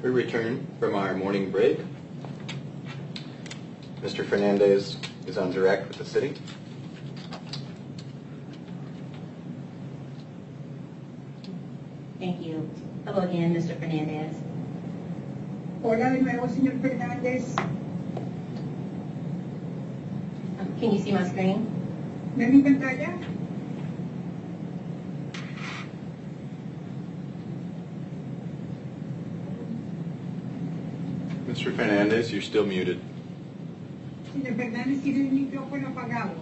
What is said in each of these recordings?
We return from our morning break. Mr. Fernandez is on direct with the city. Thank you. Hello again, Mr. Fernandez. Hola de nuevo, señor Fernández. Can you see my screen? ¿Ve mi pantalla? Mr. Fernandez, you're still muted. Señor Fernández tiene el micrófono apagado.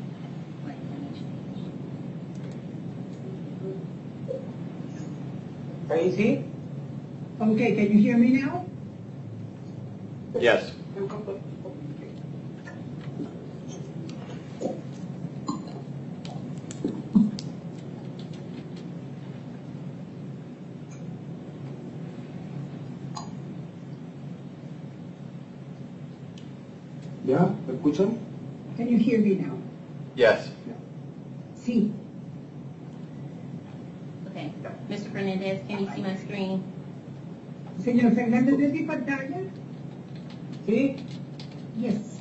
Can you see? Okay, can you hear me now? Yes. ¿Ya? ¿Me escuchan? Can you hear me now? Yes. Sí. Okay. Mr. Fernandez, can you see my screen? Señor Fernández, ¿ve mi pantalla? ¿Sí? Yes.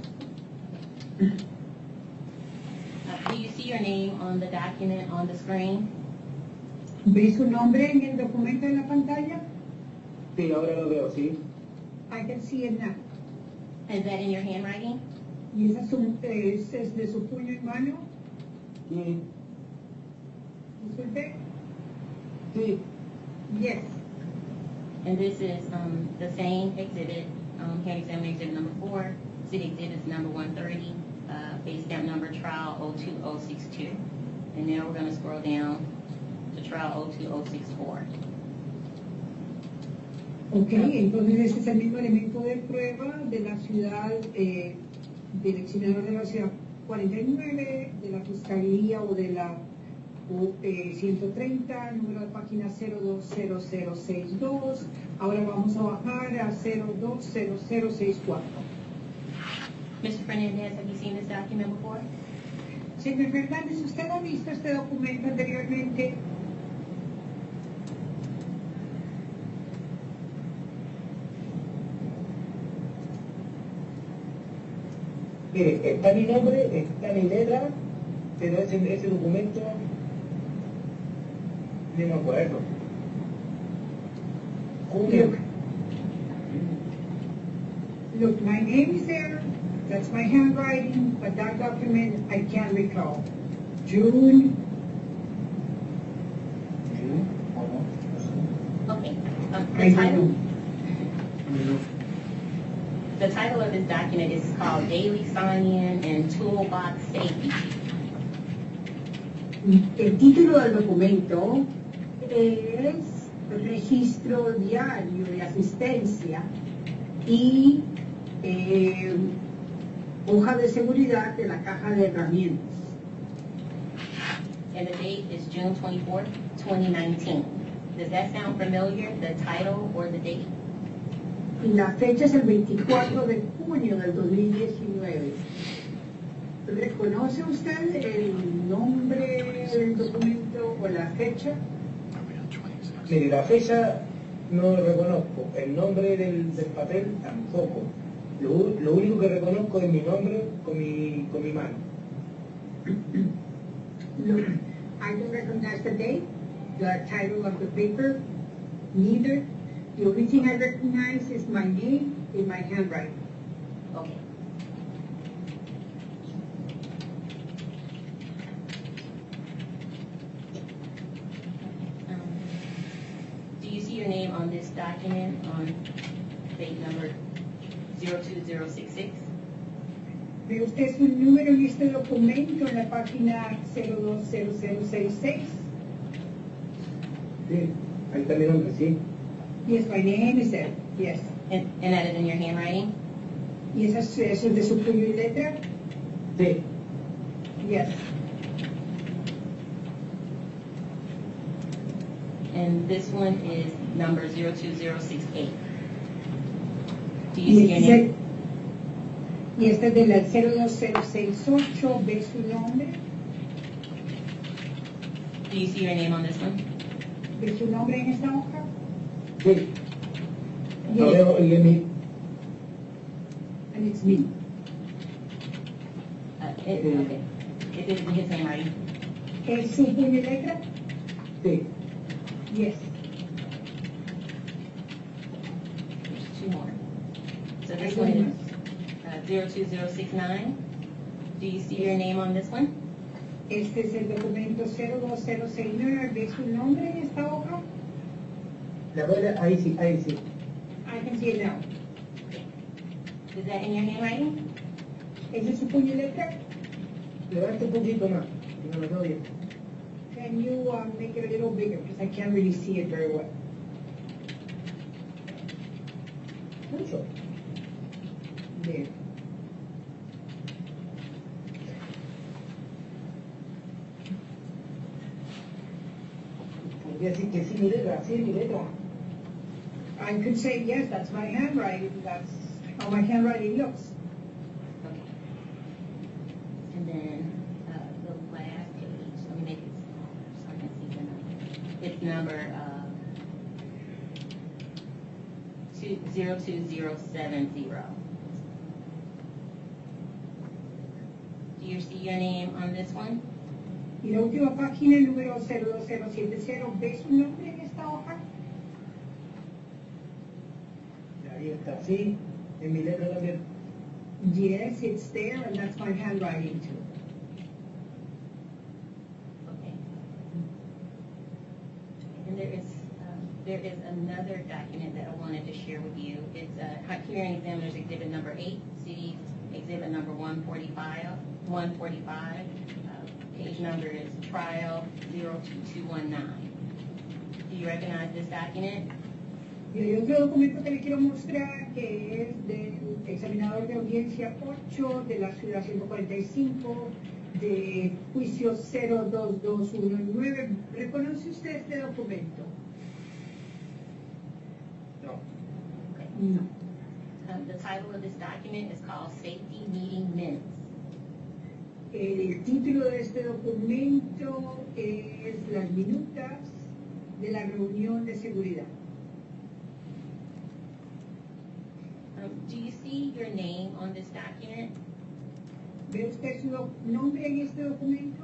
Do you see your name on the document on the screen? ¿Ve su nombre en el documento en la pantalla? Sí, ahora lo veo, sí. I can see it now. Is that in your handwriting? ¿Y esa es de su puño y mano? Sí. Disculpe. Sí. Yes. And this is the same exhibit, County Examiner Exhibit number 4, City Exhibits number 130, base stamp number trial 02062. And now we're going to scroll down to trial 02064. Ok, entonces ese es el mismo elemento de prueba de la ciudad, del examinador de la ciudad 49, de la fiscalía o de la 130, número de página 020062. Ahora vamos a bajar a 020064. Mr. Fernandez, have you seen this document before? Señor Fernández, ¿usted ha visto este documento anteriormente? Mire, está mi nombre, está mi letra, pero ese documento no me acuerdo. Look, my name is there, that's my handwriting, but that document I can't recall. June. Okay. I don't know. The title of this document is called Daily Sign-In and Toolbox Safety Sheet. El título del documento es Registro Diario de Asistencia y hoja de seguridad de la caja de herramientas. And the date is June 24th, 2019. Does that sound familiar, the title or the date? Y la fecha es el 24 de junio del 2019. ¿Reconoce usted el nombre del documento o la fecha? Mire, la fecha no lo reconozco, el nombre del papel tampoco. Lo único que reconozco es mi nombre con mi mano. Look, I don't recognize the date, the title of the paper, neither. The only thing I recognize is my name in my handwriting. Okay. Do you see your name on this document on date number 02066? ¿Ve usted su número en este documento en la página 020066? Sí, ahí está mi nombre, sí. Yes, my name is there. Yes. And that is in your handwriting? ¿Y eso es de su puño y letra? Sí. Yes. And this one is number 02068. Do you see your name? Y este es del 02068, ¿ve su nombre? Do you see your name on this one? ¿Ve su nombre en esta hoja? Sí. No veo el de mi. And it's me. Okay. Is it in his handwriting? ¿Es su puño y letra? Sí. Yes. There's two more. So this one is 02069. Do you see your name on this one? Este es el documento 02069. ¿Ve su nombre en esta hoja? La verdad, ahí sí, ahí sí. I can see it now. Is that in your handwriting? ¿Ese es su puño y letra? Levanta un poquito más, que no lo veo bien. Can you make it a little bigger? Because I can't really see it very well. Mucho. There. Podría decir que sí, mi letra, sí, mi letra. I could say, yes, that's my handwriting. That's how my handwriting looks. Okay. And then the last page, let me make it smaller so I can see the number. It's number 02070. Do you see your name on this one? Y la última página, el número 02070. ¿Ve su nombre en esta hoja? Ahí está, sí, en mi letra también. Yes, it's there, and that's my handwriting too. Okay. And there is another document that I wanted to share with you. It's Hearing Examiner's Exhibit Number 8, City Exhibit Number 145. Page number is Trial 02219. Do you recognize this document? Y hay otro documento que le quiero mostrar que es del examinador de audiencia 8 de la ciudad 145 de juicio 02219. ¿Reconoce usted este documento? No. No. The title of this document is called Safety Meeting Minutes. El título de este documento es las minutas de la reunión de seguridad. Do you see your name on this document? ¿Ve usted su nombre en este documento?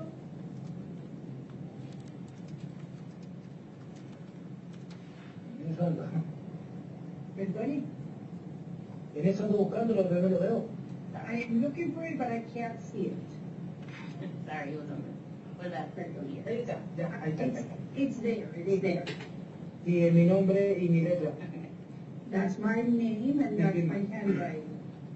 En eso ando. Perdone. En eso ando buscándolo, pero no lo veo. I am looking for it, but I can't see it. Sorry, it was on what about purple here? Ahí está, ya, ahí está. It's there, it's there. Y en mi nombre y mi letra. That's my name and that's my handwriting.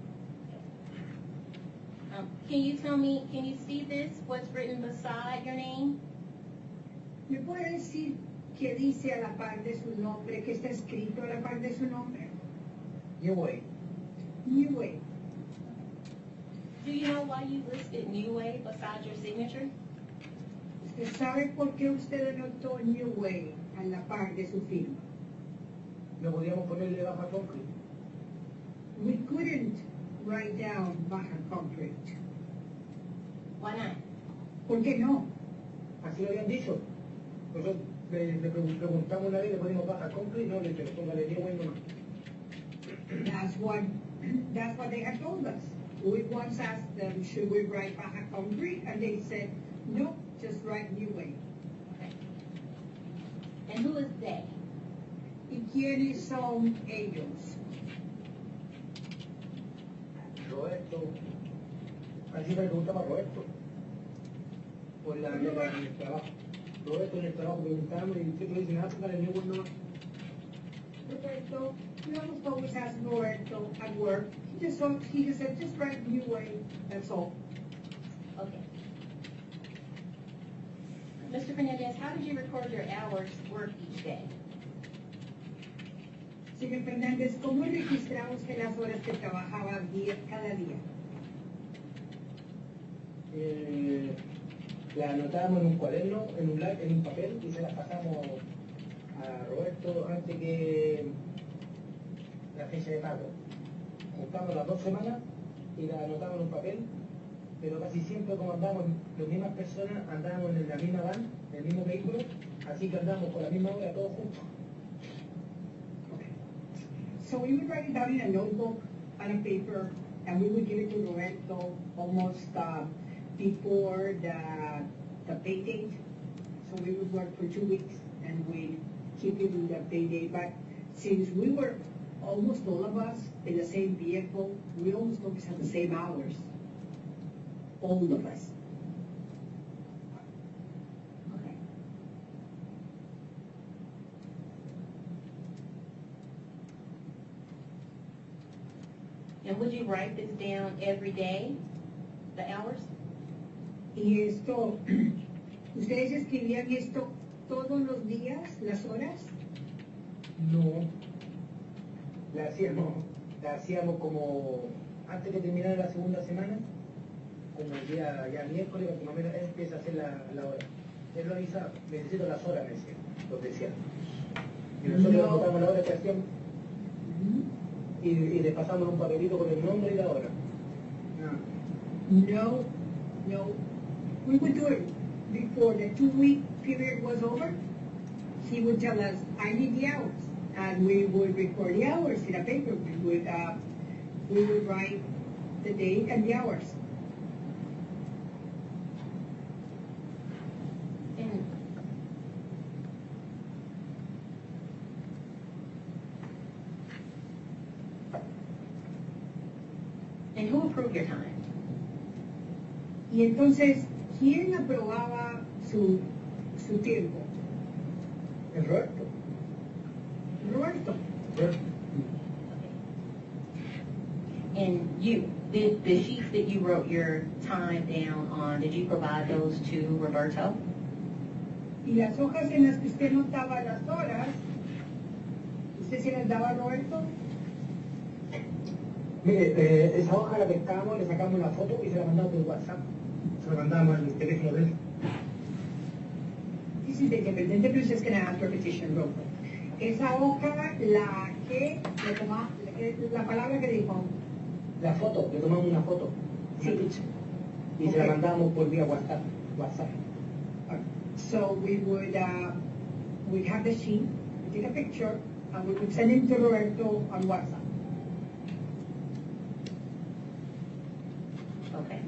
Can you tell me, can you see this, what's written beside your name? ¿Me puede decir qué dice a la par de su nombre, qué está escrito a la par de su nombre? New Way. New Way. Do you know why you listed New Way beside your signature? ¿Usted sabe por qué usted anotó New Way a la par de su firma? No podíamos ponerle baja concrete. We couldn't write down Baja Concrete. Why not? ¿Por qué no? Así lo habían dicho. Nosotros le preguntamos una vez, le ponemos baja concrete, no le póngale New Way nomás. That's what they had told us. We once asked them, should we write Baja Concrete? And they said, no, just write New Way. Okay. And who is they? ¿Y quiénes son ellos? Roberto. Así le preguntamos a Roberto. Por en el trabajo. Roberto en el trabajo preguntamos y usted le dice, nada, póngale New Way nomás. Roberto, we almost always ask Roberto at work. He just said, just write New Way. That's all. Okay. Mr. Fernandez, how did you record your hours worked each day? Señor Fernández, ¿cómo registraba usted las horas que trabajaba cada día? La anotábamos en un cuaderno, en un papel y se las pasamos a Roberto antes que la fecha de pago. Juntamos las 2 semanas y las anotamos en un papel, pero casi siempre como andamos, las mismas personas andamos en la misma van, en el mismo vehículo, así que andamos con la misma hora todos juntos. So we would write it down in a notebook on a paper, and we would give it to Roberto almost before the pay date. So we would work for 2 weeks, and we'd keep it in the pay date. But since we were almost all of us in the same vehicle, we almost always had the same hours. All of us. Okay. And would you write this down every day, the hours? Y esto, ¿ustedes escribían esto todos los días, las horas? No. La hacíamos como antes de terminar la segunda semana, como el día ya miércoles, más o menos él empieza a hacer la hora. Él lo avisa, necesito las horas, me decía, los decía. Y nosotros No. anotamos la hora que hacíamos y le pasamos un papelito con el nombre y la hora. No, no. We would do it before the 2-week period was over. He would tell us, I need the hours. And we would record the hours in a paper. We would write the date and the hours. And who approved your time? Y entonces, ¿quién aprobaba su tiempo? ¿El Roberto? Roberto. And you, the sheets that you wrote your time down on, did you provide those to Roberto? Y las hojas en las que usted notaba las horas, ¿usted se las daba a Roberto? Mire, esa hoja la pescamos, le sacamos una foto y se la mandamos por WhatsApp. Se la mandamos al teléfono de él. This is the independent process can ask repetition real quick. Esa hoja, la que le toma, la palabra que dijo. La foto, le tomamos una foto. Sí. Y se la Okay. mandamos por vía WhatsApp. So we would we'd have the sheet, we take a picture, and we would send it to Roberto on WhatsApp. Okay.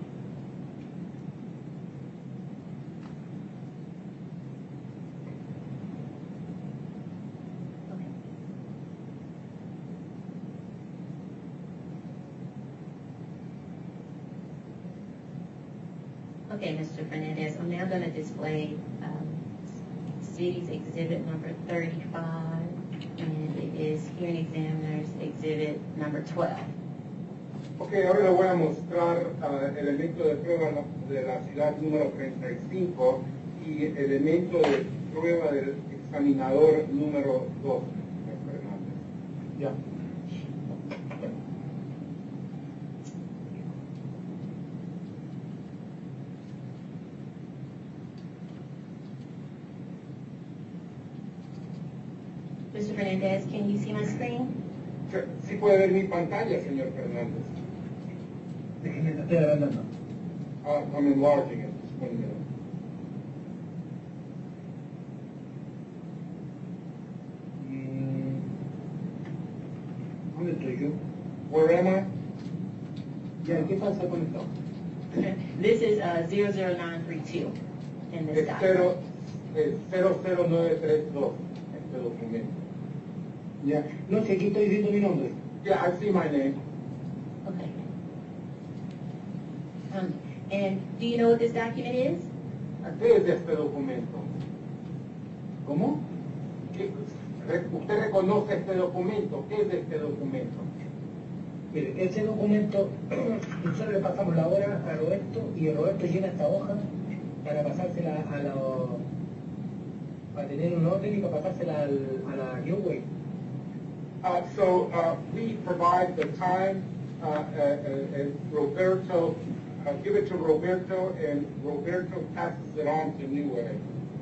Okay, Mr. Fernandez, I'm now going to display City's Exhibit number 35, and it is Hearing Examiner's Exhibit number 12. Ok, ahora le voy a mostrar elemento de prueba de la ciudad número 35 y elemento de prueba del examinador número 2, señor Fernández. Ya. Mr. Fernandez, can you see my screen? Sí puede ver mi pantalla, señor Fernández. Déjeme, la estoy agrandando. I'm enlarging it, just 1 minute. ¿Dónde estoy yo? Where am I? Ya, ¿qué pasa con esto? This is 00932 in this Es document. 00932, este documento. Ya. No sé, aquí estoy diciendo mi nombre. Yeah, I see my name. Okay. And do you know what this document is? ¿Qué es este documento? ¿Cómo? ¿Usted reconoce este documento? ¿Qué es este documento? Mire, ese documento, nosotros le pasamos la hora a Roberto y Roberto llena esta hoja para pasársela para tener un orden y para pasársela a la Gateway. So we provide the time, and Roberto, give it to Roberto, and Roberto passes it on to New Way.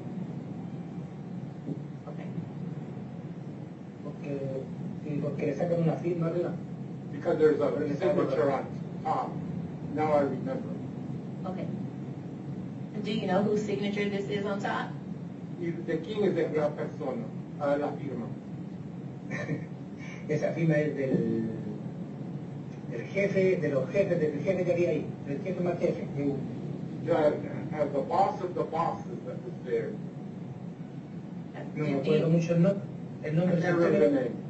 Okay. Porque le sacan una firma arriba. Because there's a signature on top. Now I remember. Okay. Do you know whose signature this is on top? ¿Y de quién es esta persona? La firma. Esa firma es del jefe, de los jefes, del jefe que había ahí, del jefe más jefe. The boss of the bosses that was there. No me acuerdo mucho el nombre. El I nombre can't remember the name.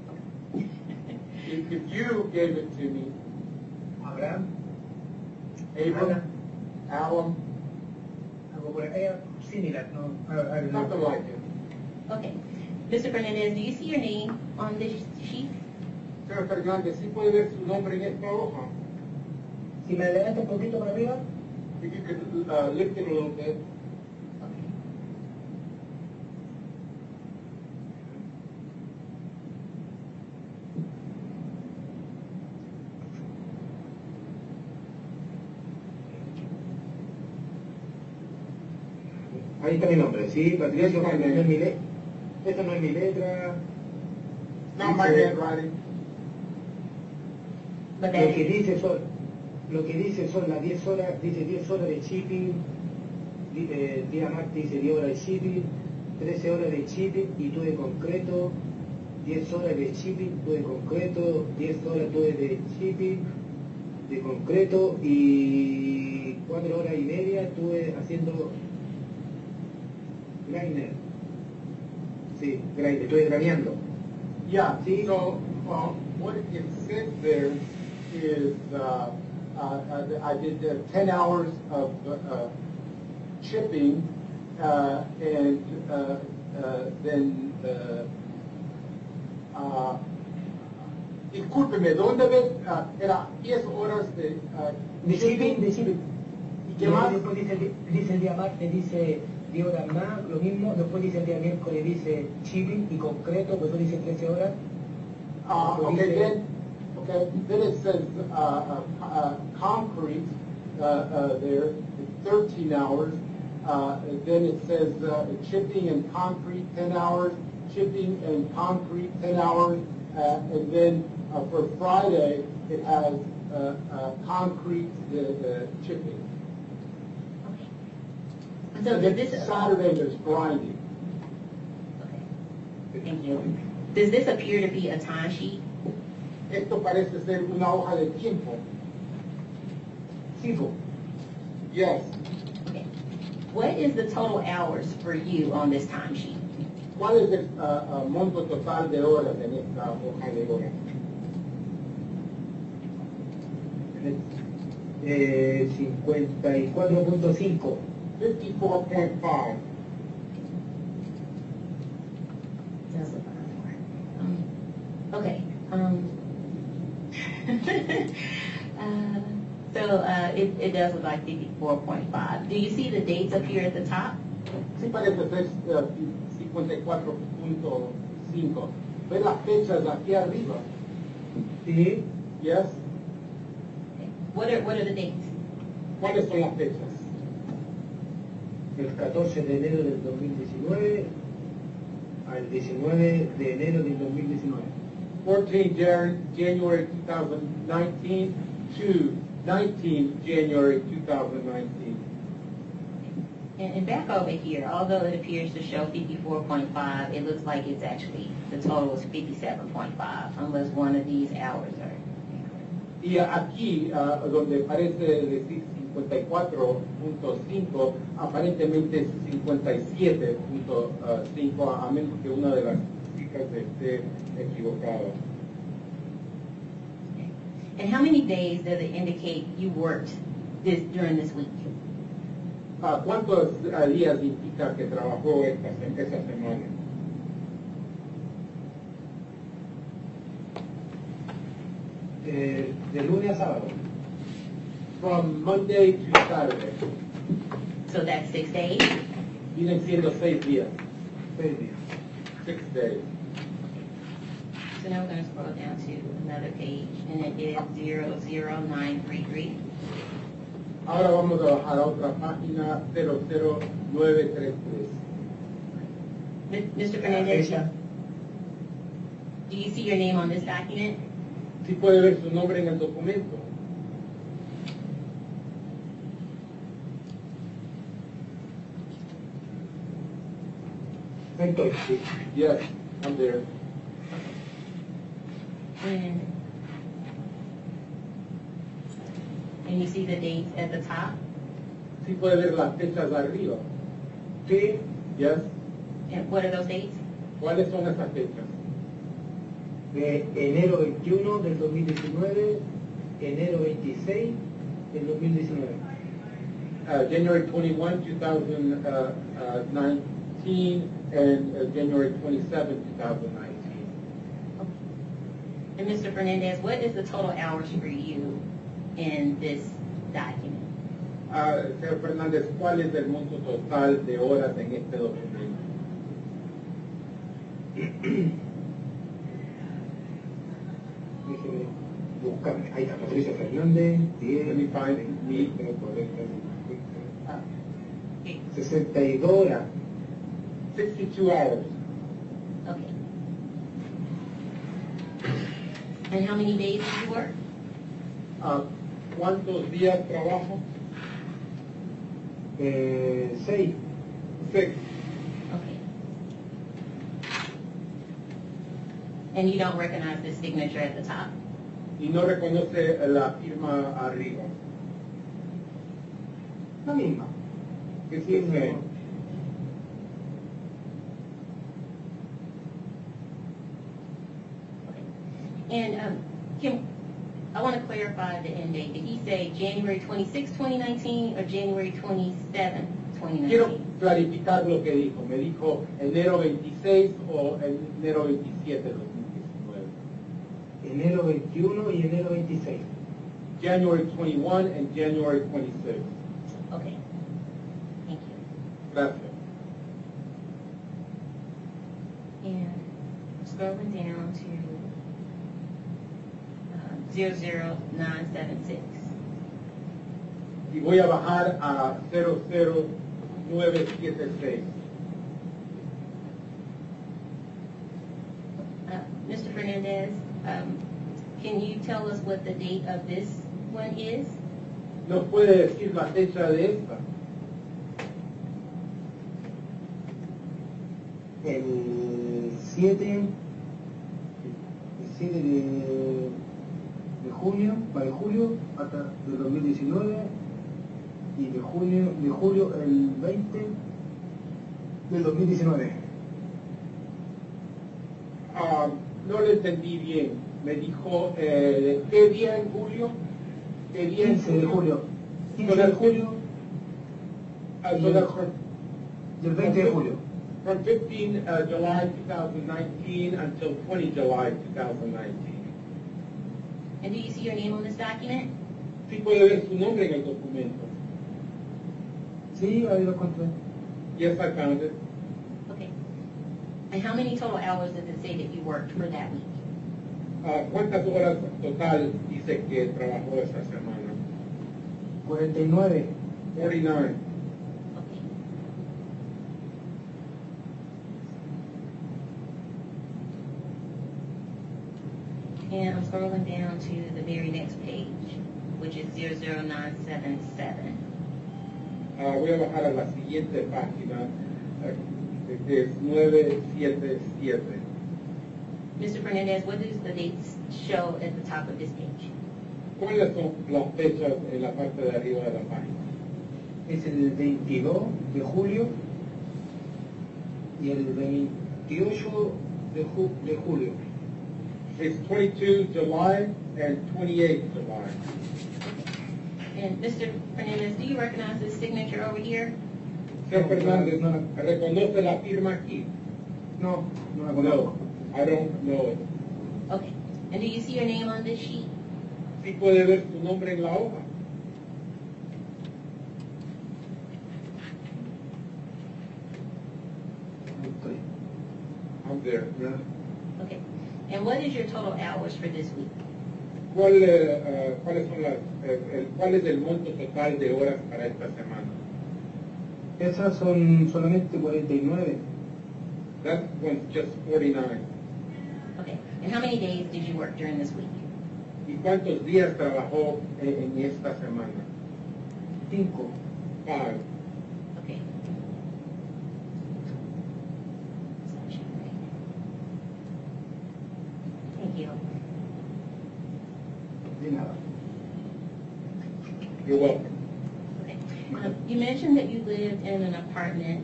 If you gave it to me, Abraham, Abram, Alam, algo por ahí, similar, ¿no? something like it. Okay. Mr. Fernandez, do you see your name on this sheet? Señor Fernández, ¿sí puede ver su nombre en esta hoja? Si me adelanto un poquito para arriba, If you could lift it a little bit. ahí está mi nombre, ¿sí? Patricio, no es mi letra. Esta no es mi letra. Not my Dice- handwriting. But Lo that que dice son las 10 horas, dice 10 horas de shipping, día martes dice 10 horas de shipping, 13 horas de shipping y tuve concreto, 10 horas de shipping, tuve concreto, 10 horas tuve de shipping, de concreto y 4 horas y media estuve haciendo grinder. Sí, grinder, estuve graneando. Yeah, See? so what it says there is I did 10 hours of chipping and then discúlpeme, ¿dónde ves? Era 10 horas de De shipping. ¿Y qué más? Después dice el día martes, dice 10 horas más, lo mismo. Después dice el día miércoles, dice shipping y concreto, después dice 13 horas. Then it says concrete there, 13 hours. Then it says chipping and concrete, 10 hours, chipping and concrete, 10 hours. And then for Friday, it has concrete chipping. okay. So did this Saturday, there's grinding. Okay. Thank you. Does this appear to be a timesheet? Esto parece ser una hoja de tiempo. Cinco. Yes. Okay. What is the total hours for you on this timesheet? ¿Cuál es el monto total de horas en esta hoja de horas? 54.5. 54.5. Okay. It does look like 54.5. Do you see the dates up here at the top? Sí parece ser 54.5. ¿Ves las fechas aquí arriba? Sí. Yes. Okay. What are the dates? ¿Cuáles son las fechas? El 14 de enero del 2019 al 19 de enero del 2019. 14 January 2019 to 19 January 2019. And back over here, although it appears to show 54.5, it looks like it's actually, the total is 57.5, unless one of these hours are incorrect. Y aquí, donde parece decir 54.5, aparentemente es 57.5, a menos que una de las cifras esté equivocada. Okay. And how many days does it indicate you worked during this week? ¿Cuántos días indica que trabajó esa semana? De lunes a sábado. From Monday to Saturday. So that's 6 days? Vienen siendo 6 días. 6 días. 6 days. So now we're going to scroll down to another page, and it is 00933. Ahora vamos a bajar a otra página 00933. Mr. Fernandez, Esa. do you see your name on this document? ¿Sí puede ver su nombre en el documento? Ahí estoy, sí. Yes, I'm there. And you see the dates at the top? Sí puede ver las fechas de arriba. Sí, Yes. And what are those dates? ¿Cuáles son esas fechas? de enero 21 del 2019, enero 26 del 2019. January 21, 2019, and January 27, 2019. And Mr. Fernandez, what is the total hours for you in this document? Señor Fernández, ¿cuál es el monto total de horas en este documento? Déjeme buscarme. Ahí está, Patricia Fernández, 10, Let me find me. 62 horas. 62 hours. Okay. And how many days did you work? ¿Cuántos días trabajo? 6. 6. Okay. And you don't recognize the signature at the top? Y no reconoce la firma arriba. La misma. ¿Qué es eso? And Kim, I want to clarify the end date. Did he say January 26, 2019 or January 27, 2019? Quiero clarificar lo que dijo. Me dijo enero 26 o enero 27 de 2019. Enero 21 y enero 26. January 21 and January 26. Okay. Thank you. Gracias. And scrolling down to 00976. Y voy a bajar a 00976. Mr. Fernandez, can you tell us what the date of this one is? ¿Nos puede decir la fecha de esta? El 7 de junio, para julio, hasta del 2019, y de julio el 20 del 2019. No lo entendí bien. Me dijo, ¿qué día en julio? ¿Qué día en 15 de julio. 15 de julio So that's y el 20 de julio. from 15 July 2019 until 20 July 2019. And do you see your name on this document? Sí puede ver su nombre en el documento. Sí, ahí lo encontré. Yes, I found it. Okay. And how many total hours does it say that you worked for that week? ¿Cuántas horas total dice que trabajó esta semana? 49. 49. Okay. And I'm scrolling down to the very next page, which is 00977. Voy a bajar a la siguiente página, que es 977. Mr. Fernandez, what does the dates show at the top of this page? ¿Cuáles son las fechas en la parte de arriba de la página? Es el 22 de julio y el 28 de julio. It's 22 July and 28 July. And Mr. Fernandez, do you recognize this signature over here? Señor Fernández, No. ¿reconoce la firma aquí? No, no la No, conozco. I don't know it. Okay. And do you see your name on this sheet? ¿Sí puede ver su nombre en la hoja? Ahí estoy. I'm there. Ya. Okay. And what is your total hours for this week? ¿Cuál es el monto total de horas para esta semana? Esas son solamente 49. That one's just 49. Okay. And how many days did you work during this week? ¿Y cuántos días trabajó en esta semana? 5. 5. Okay. Thank you. You're welcome. Okay. You mentioned that you lived in an apartment.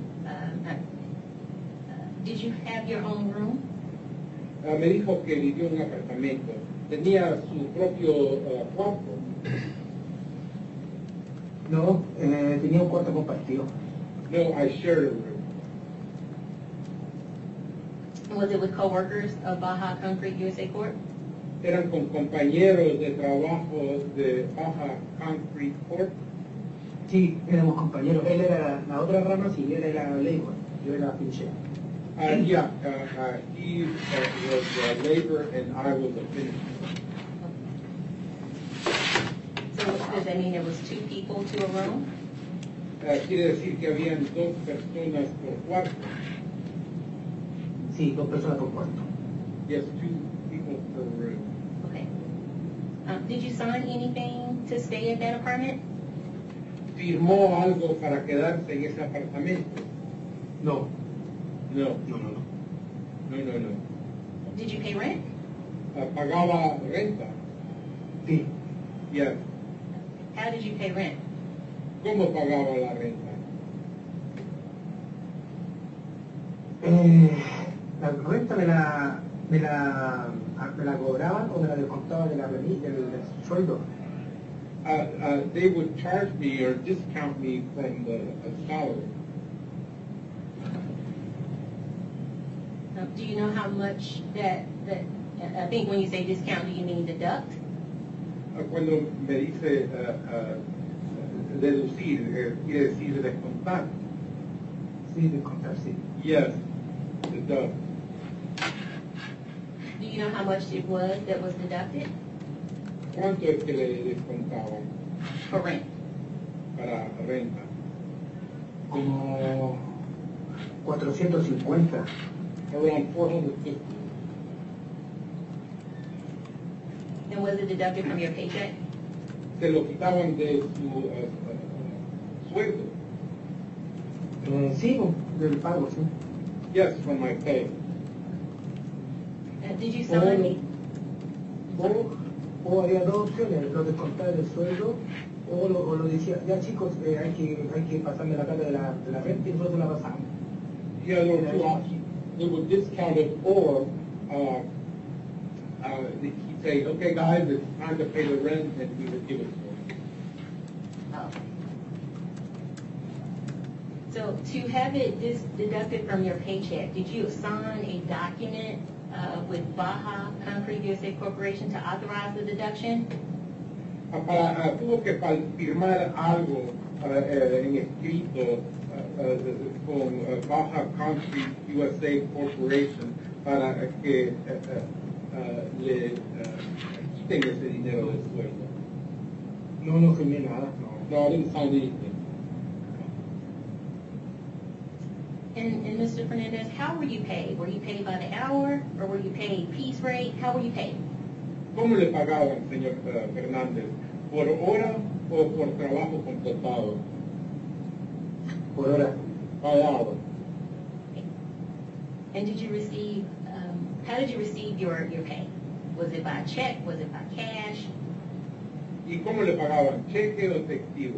Did you have your own room? Me dijo que vivió en un apartamento. Tenía su propio cuarto. No, tenía un cuarto compartido. No, I shared a room. Was it with coworkers of Baja Concrete USA Corp? Eran con compañeros de trabajo de Baja Concrete Corp. Sí, éramos compañeros. Él era la otra rama, sí, él era labor, yo era pinche. Yeah, he was labor and I was a finisher. So does that mean there was 2 people to a room? Quiere decir que habían 2 personas por cuarto. Sí, 2 personas por cuarto. Yes, 2 people per room. Okay. Did you sign anything to stay at that apartment? ¿Firmó algo para quedarse en ese apartamento? No, No, no, no, no. no. Did you pay rent? ¿Pagaba renta? Sí, Yes. How did you pay rent? ¿Cómo pagaba la renta? la renta me la cobraban o me la descontaban de la planilla, del sueldo. They would charge me or discount me from the salary. Do you know how much that I think when you say discount, do you mean deduct? Cuando me dice deducir, quiere decir descontar. Sí, descontar, sí. Yes, deduct. Do you know how much it was that was deducted ¿Cuánto es que le descontaban for rent? para renta? Como 450. Around 450. And was it deducted from your paycheck? Se lo quitaban de su sueldo. Sí, del pago, sí. Yes, from my pay. Did you sign? O había 2 opciones, lo descontar del sueldo o lo decía, ya chicos, hay que pasarme la plata de la renta y nosotros la pasamos. Yeah, there were 2 options. They would discount it, or he'd say, okay, guys, it's time to pay the rent, and we would give it to them. Oh. So to have it deducted from your paycheck, did you sign a document with Baja Concrete USA Corporation to authorize the deduction? Tuvo que firmar algo en escrito con Baja Concrete USA Corporation para que le quiten ese dinero del sueldo. No firmé nada. No, I didn't sign anything. And Mr. Fernandez, how were you paid? Were you paid by the hour, or were you paid piece rate? How were you paid? ¿Cómo le pagaban, señor Fernández? ¿Por hora o por trabajo completado? Por hora. By hour. And did you receive, how did you receive your pay? Was it by check? Was it by cash? ¿Y cómo le pagaban? ¿Cheque o efectivo?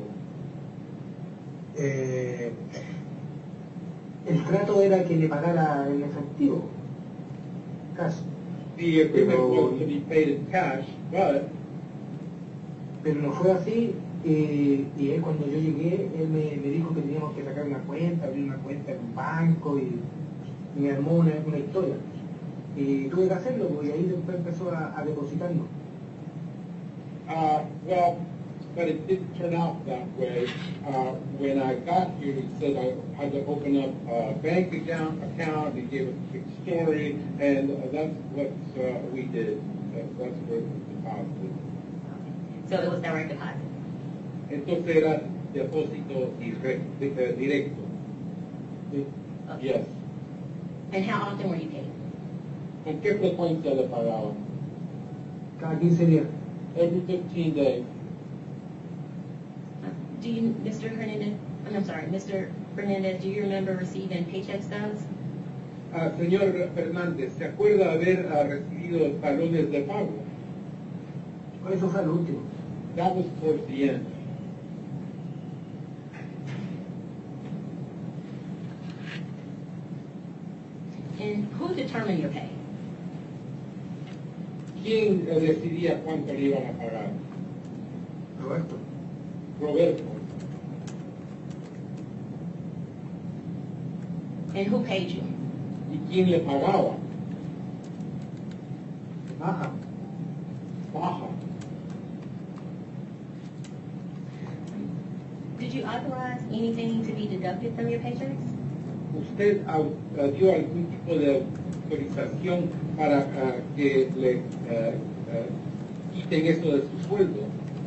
El trato era que le pagara en efectivo. Cash. The agreement was to be paid in cash, but Pero no fue así. Y él, cuando yo llegué, él me dijo que teníamos que sacar una cuenta, abrir una cuenta en un banco y me armó una historia. Y tuve que hacerlo, porque ahí después empezó a depositarnos. well, but it didn't turn out that way. When I got here, he said I had to open up a bank account. He gave us a big story, and that's what we did. That's where it was deposited. So it was direct deposit. Entonces era depósito directo. Sí. Okay. Yes. And how often were you paid? ¿Con qué frecuencia le pagaban? Cada 15 días. Every 15 days. Do you, Mr. Hernandez, I'm sorry, Mr. Fernandez, do you remember receiving paycheck stubs? Señor Fernández, ¿se acuerda haber recibido talones de pago? Eso fue al último. That was towards the end. And who determined your pay? ¿Quién decidía cuánto le iban a pagar? Roberto. Roberto. And who paid you? ¿Y quién le pagaba? Baja. Baja. Did you authorize anything to be deducted from your paychecks? ¿Usted dio algún tipo de autorización para que le quiten eso de su sueldo?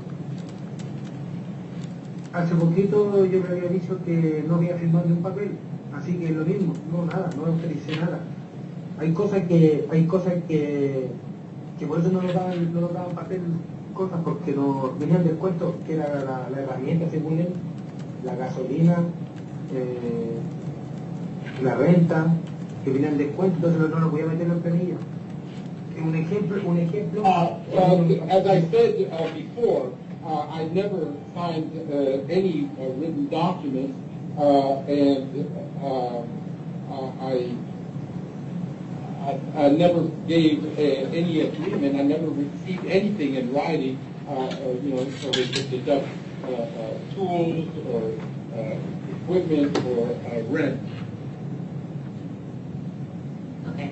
Hace poquito yo le había dicho que no había firmado ni un papel, así que lo mismo, no nada, no autoricé nada. Hay cosas que por eso no nos daban papel, cosas porque nos venían del cuento, que era la herramienta según él, la gasolina, la renta, que venían del descuento, entonces no lo podía meter en planilla. Un ejemplo. As I said before, I never signed any written documents, and I never gave any agreement. I never received anything in writing, so they could deduct tools or equipment or rent. Okay.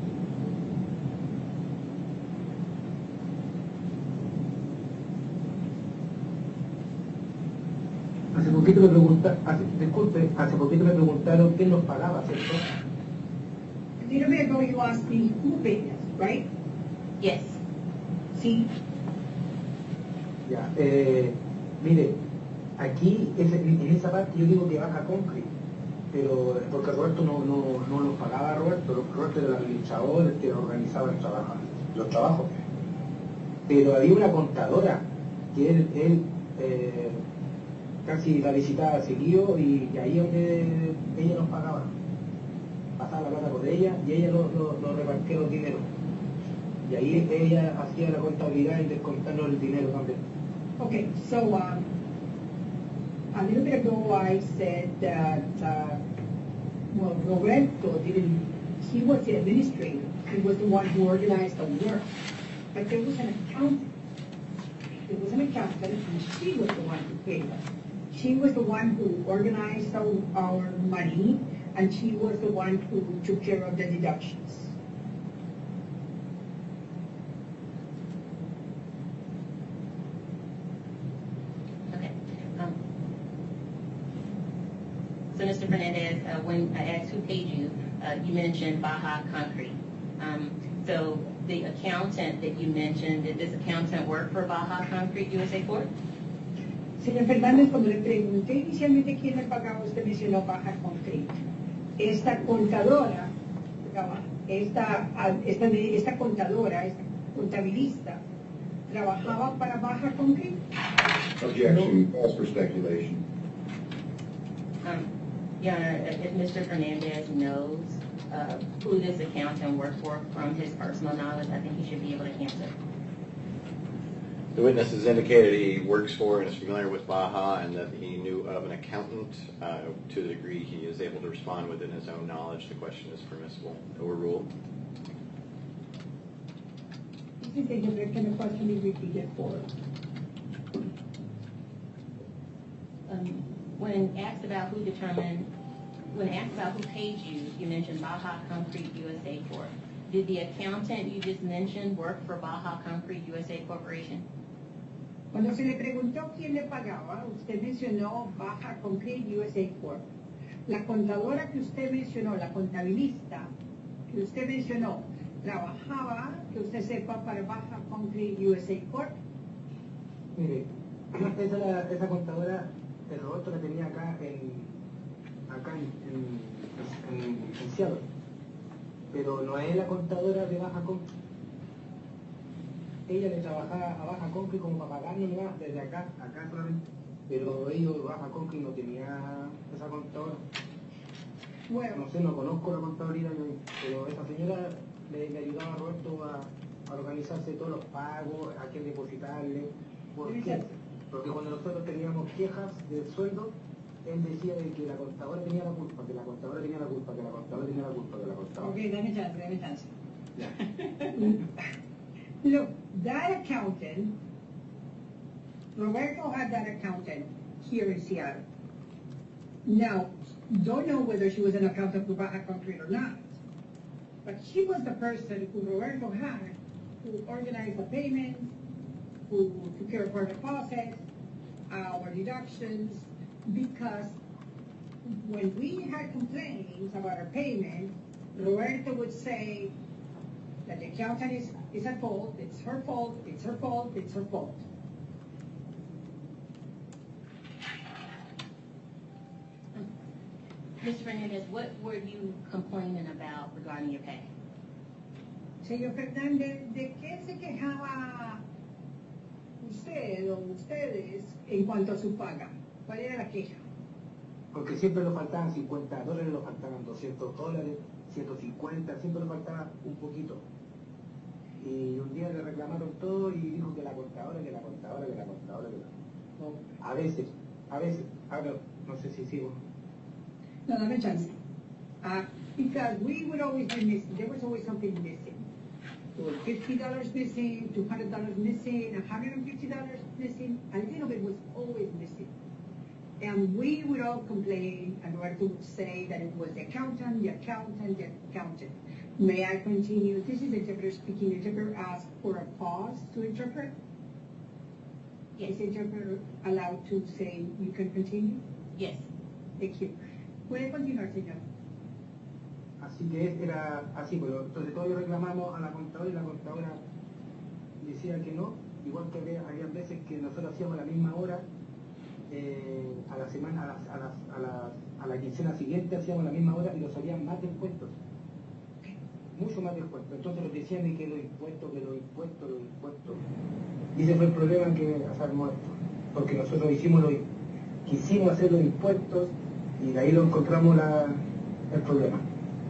Hace poquito me preguntaron quién nos pagaba, ¿cierto? A little bit ago you asked me who paid us, right? Yes. Sí. Ya, mire, aquí en esa parte yo digo que baja concrete, pero porque Roberto no nos pagaba a Roberto era el administrador, el que organizaba los trabajos. Pero había una contadora que él casi la visitaba seguido y ahí donde ella nos pagaba. Pasaba la plata por ella y ella nos repartía los dineros. Y ahí ella hacía la contabilidad y descontarnos el dinero también. Okay, so a little bit ago I said that, Roberto he was the administrator. He was the one who organized the work. But there was an accountant. There was an accountant and she was the one who paid us. She was the one who organized our money and she was the one who took care of the deductions. Okay. So, Mr. Fernandez, when I asked who paid you, you mentioned Baja Concrete. So the accountant that you mentioned, did this accountant work for Baja Concrete USA Corp? Señor Fernández, cuando le pregunté inicialmente quién le pagaba, usted mencionó Baja Concrete. Esta contadora, esta contabilista, ¿trabajaba para Baja Concrete? Objection, calls for speculation. Your Honor, if Mr. Fernandez knows who this accountant worked for from his personal knowledge, I think he should be able to answer. The witness has indicated he works for and is familiar with Baja and that he knew of an accountant. To the degree he is able to respond within his own knowledge, the question is permissible. Overruled. This is a direct and a question we repeated for. When asked about who paid you, you mentioned Baja Concrete USA Corp. Did the accountant you just mentioned work for Baja Concrete USA Corporation? Cuando se le preguntó quién le pagaba, usted mencionó Baja Concrete USA Corp. La contadora que usted mencionó, la contabilista que usted mencionó, ¿trabajaba, que usted sepa, para Baja Concrete USA Corp? Mire, esa contadora, el Roberto la tenía acá en Seattle, pero no es la contadora de Baja Concrete. Ella le trabajaba a Baja Concrete como para pagarnos más desde acá solamente, pero ellos, Baja Concrete, no tenía esa contadora. Bueno, No sé, no conozco la contabilidad, pero esa señora le ayudaba a Roberto a organizarse todos los pagos, a quién depositarle. ¿Por qué? Porque cuando nosotros teníamos quejas del sueldo, él decía de que la contadora tenía la culpa, que la contadora tenía la culpa, que la contadora tenía la culpa, que la contadora. Okay, dame chance. Yeah. Look, that accountant, Roberto had that accountant here in Seattle. Now, don't know whether she was an accountant for Baja Concrete or not, but she was the person who Roberto had who organized the payments, who took care of our deposits, our deductions, because when we had complaints about our payment, Roberto would say that the accountant is at fault, it's her fault, it's her fault, it's her fault. Mr. Fernandez, what were you complaining about regarding your pay? Señor Fernández, ¿de qué se quejaba usted o ustedes en cuanto a su paga? ¿Cuál era la queja? Porque siempre nos faltaban $50, nos faltaban $200, 150, siempre nos faltaba un poquito. Y un día le reclamaron todo y dijo que la contadora. A veces, ahora no sé si sigo. No, dame chance. Because we would always be missing, there was always something missing. There was $50 missing, $200 missing, $150 missing, a little bit was always missing. And we would all complain, and Roberto would say that it was the accountant. May I continue? This is the interpreter speaking. The interpreter asked for a pause to interpret. Yes. Is the interpreter allowed to say, you can continue? Yes. Thank you. ¿Puede continuar, señor? Así que era así, pero entonces todos reclamamos a la contadora y la contadora decía que no, igual que había veces que nosotros hacíamos la misma hora, a la semana, a la quincena siguiente hacíamos la misma hora y nos salían más descuentos, mucho más descuentos. Entonces nos decían de que los impuestos. Y ese fue el problema que armó esto, porque nosotros quisimos hacer los impuestos y de ahí lo encontramos el problema.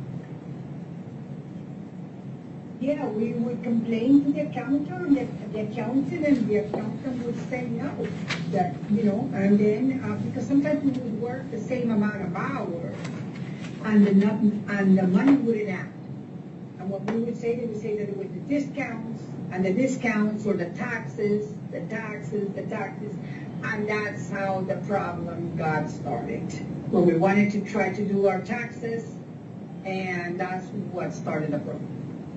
Yeah, we would complain to the accountant, and the accountant would say no, that, and then, because sometimes we would work the same amount of hours, and the money wouldn't add. And what we would say, they would say that it was the discounts, and the discounts were the taxes, and that's how the problem got started. When we wanted to try to do our taxes, and that's what started the problem.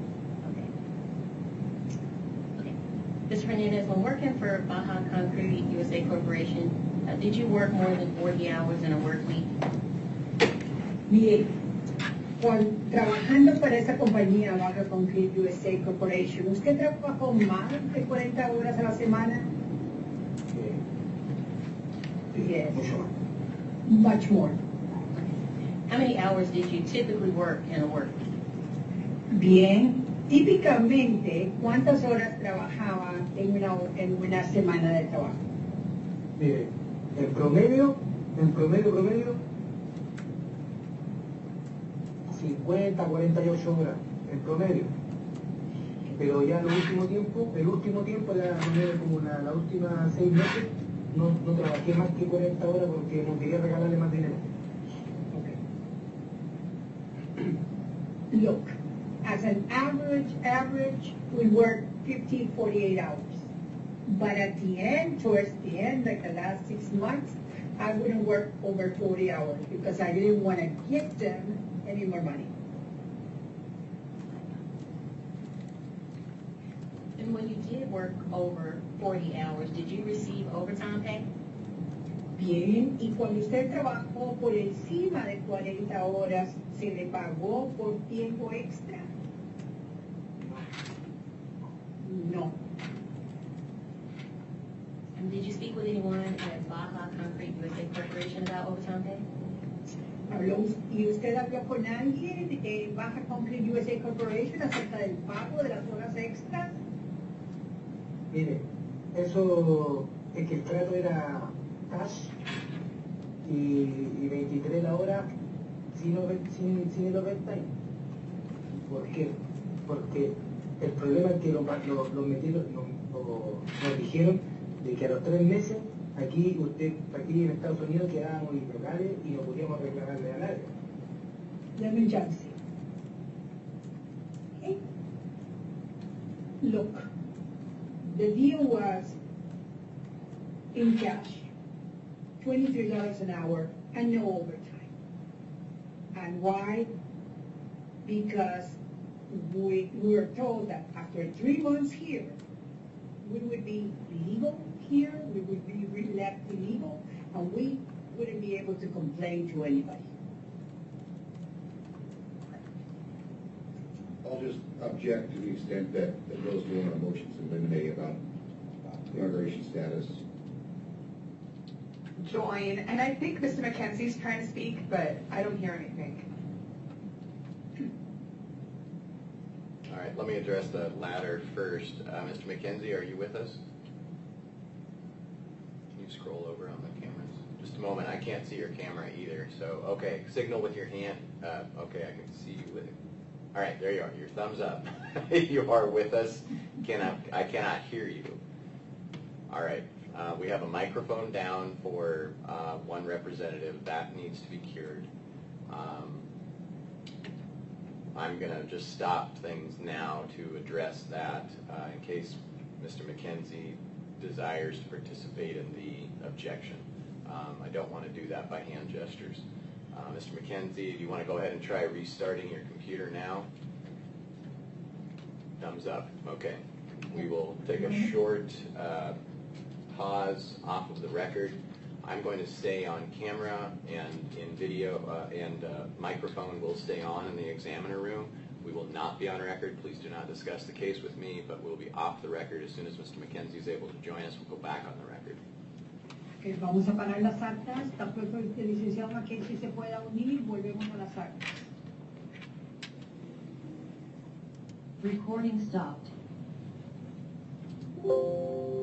Mr. Hernandez, when working for Baja Concrete USA Corporation, did you work more than 40 hours in a work week? Bien, trabajando para esa compañía Baja Concrete USA Corporation, ¿usted trabajó más de 40 horas a la semana? Yes. Much more. How many hours did you typically work in a work week? Bien. Típicamente, ¿cuántas horas trabajaba en una semana de trabajo? Mire, en promedio, 50, 48 horas, en promedio. Pero ya el último tiempo, como las últimas 6 meses, no trabajé más que 40 horas porque no quería regalarle más dinero. Okay. Look. As an average, we work 50, 48 hours. But at the end, towards the end, like the last 6 months, I wouldn't work over 40 hours because I didn't want to give them any more money. And when you did work over 40 hours, did you receive overtime pay? Bien, y cuando usted trabajó por encima de 40 horas, ¿se le pagó por tiempo extra? No. And did you speak with anyone at Baja Concrete USA Corporation about overtime pay? ¿Y usted habló con alguien de Baja Concrete USA Corporation acerca del pago de las horas extras? Mire, eso es que el trato era cash y 23 la hora sin el overtime. ¿Por qué? Porque el problema es que nos dijeron de que a los 3 meses Aquí en Estados Unidos quedábamos ilegales y no podíamos reclamarle a nadie. Let me just say. Okay. Look, the deal was in cash, $23 an hour and no overtime. And why? Because we were told that after 3 months here, we would be legal here, we would be left illegal, and we wouldn't be able to complain to anybody. I'll just object to the extent that those who want motions to eliminate about immigration status. Join, and I think Mr. McKenzie's trying to speak, but I don't hear anything. All right, let me address the latter first. Mr. McKenzie, are you with us? Can you scroll over on the cameras? Just a moment, I can't see your camera either, so, okay, signal with your hand. Okay, I can see you with it. All right, there you are, your thumbs up. You are with us. I cannot hear you. All right, we have a microphone down for one representative. That needs to be cured. I'm going to just stop things now to address that in case Mr. McKenzie desires to participate in the objection. I don't want to do that by hand gestures. Mr. McKenzie, do you want to go ahead and try restarting your computer now? Thumbs up. Okay. We will take a short pause off of the record. I'm going to stay on camera and in video, and microphone will stay on in the examiner room. We will not be on record. Please do not discuss the case with me, but we'll be off the record as soon as Mr. McKenzie is able to join us. We'll go back on the record. Okay, vamos a parar las actas, tan pronto el licenciado Mackenzie se pueda unir, volvemos a las actas. Recording stopped.